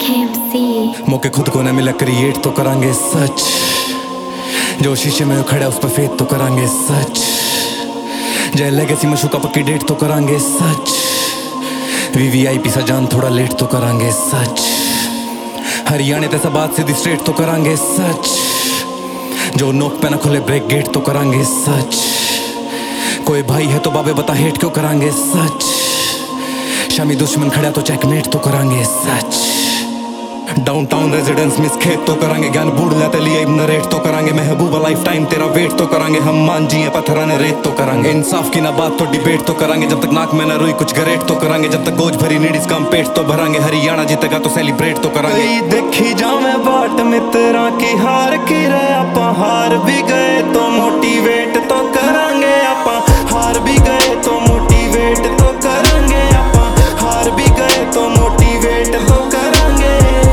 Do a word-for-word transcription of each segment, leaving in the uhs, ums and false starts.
K M C मौके खुद को न मिला क्रिएट तो करांगे सच, जो शीशे में खड़ा उस पर फेथ तो करांगे सच, जय लेगेसी में शुका पक्की डेट तो करांगे सच, वीवीआईपी सा जान थोड़ा लेट तो करांगे सच, हरियाणे तैसा बात सीधी स्ट्रेट तो करांगे सच, जो नोक पे ना खुले ब्रेक गेट तो करांगे सच, कोई भाई है तो बाबे बता हेट क्यों करांगे सच, शामी दुश्मन खड़ा तो चेकमेट तो करांगे सच, डाउनटाउन रेजिडेंस मिस खेत तो करांगे, ज्ञान बूढ़ लाते लिए नरेट तो करांगे, महबूबा लाइफ टाइम तेरा वेट तो करांगे, हम मान जिए पत्थराने रेत तो करांगे, इंसाफ की ना बात तो डिबेट तो करांगे, जब तक नाक में ना रुई कुछ गरेट तो करांगे, जब तक गोज भरी नीडीज कम पेट तो भरांगे, हरियाणा जीतेगा तो सेलिब्रेट तो करांगे। देखी जावे बाट मित्रा की हार की रे आपा हार भी गए तो मोटिवेट तो करांगे, आपा हार भी गए तो मोटिवेट तो करांगे, आपा हार भी गए तो मोटिवेट तो करांगे।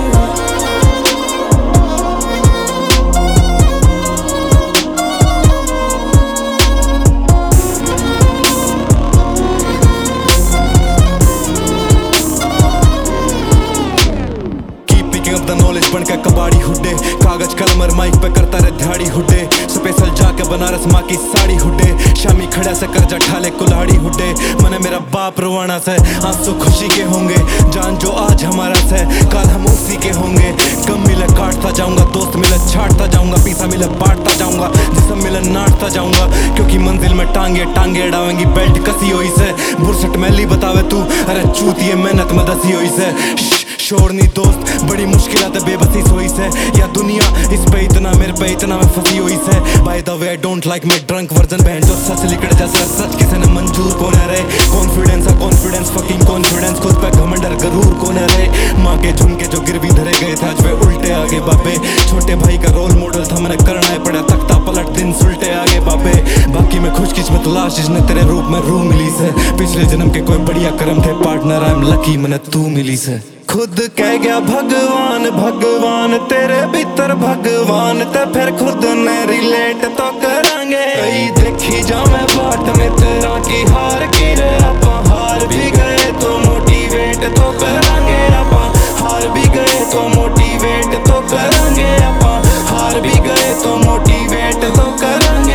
नॉलेज बन के कबाड़ी हुड्डे, कागज कलम और माइक पे करता रहे ध्याड़ी हुड्डे, स्पेशल जाके बनारस माँ की साड़ी हुड्डे, शामी खड़ा से कर्जा ठाले कुल्हाड़ी हुड्डे, मने मेरा बाप रुवाना से आंसू खुशी के होंगे, जान जो आज हमारा से कल हम उसी के होंगे, कम मिले काटता जाऊंगा, दोस्त मिले छाटता जाऊंगा, पीसा मिले बांटता जाऊंगा, जिसम मिले नाटता जाऊंगा, क्योंकि मंजिल में टांगे टांगे डावेंगी बेल्ट कसी हुई से, बुरसट मैली बतावे तू अरे चूतिए मेहनत में दसी हुई से, शोर नहीं दोस्त बड़ी मुश्किल आते बेबसी सोई से, या दुनिया इस पे इतना मेरे पे इतना मैं फंसी हुई से, by the way I don't like my drunk version, बहन जो सच लिखड़ जैसा सच किसे ने मंजूर कौन है रे, कॉन्फिडेंस है कॉन्फिडेंस फकिंग कॉन्फिडेंस, खुद पे घमंड और गरूर कौन है रे, माँ के झुमके जो गिरवी धरे गए थे आज वे उल्टे आगे बाबे, छोटे भाई का रोल मॉडल था मैंने करना है पड़ा, तख्ता पलट दिन सुलटे आगे बाबे, बाकी मैं खुशकिस्मत लाश जिसने तेरे रूप में रूह मिली से, पिछले जन्म के कोई बढ़िया कर्म थे पार्टनर आई एम लकी मैंने तू मिली से, खुद कह गया भगवान भगवान तेरे भीतर भगवान ते फिर खुद ने रिलेट तो करांगे, देखी जावे बाट में तेरा की हार की रे आपा हार भी गए तो मोटिवेट तो करांगे, आपा हार भी गए तो मोटिवेट तो करांगे, आपा हार भी गए तो मोटिवेट तो करांगे।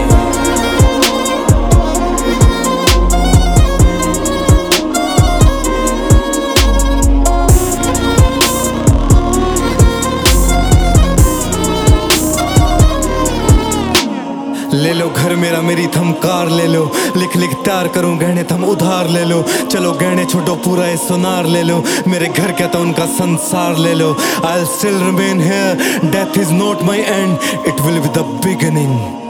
ले लो घर मेरा मेरी थम कार ले लो, लिख लिख तैयार करूं गहने थम उधार ले लो, चलो गहने छोड़ो पूरा ये सोनार ले लो, मेरे घर क्या था उनका संसार ले लो, I'll still remain here, death is not my end, it will be the beginning।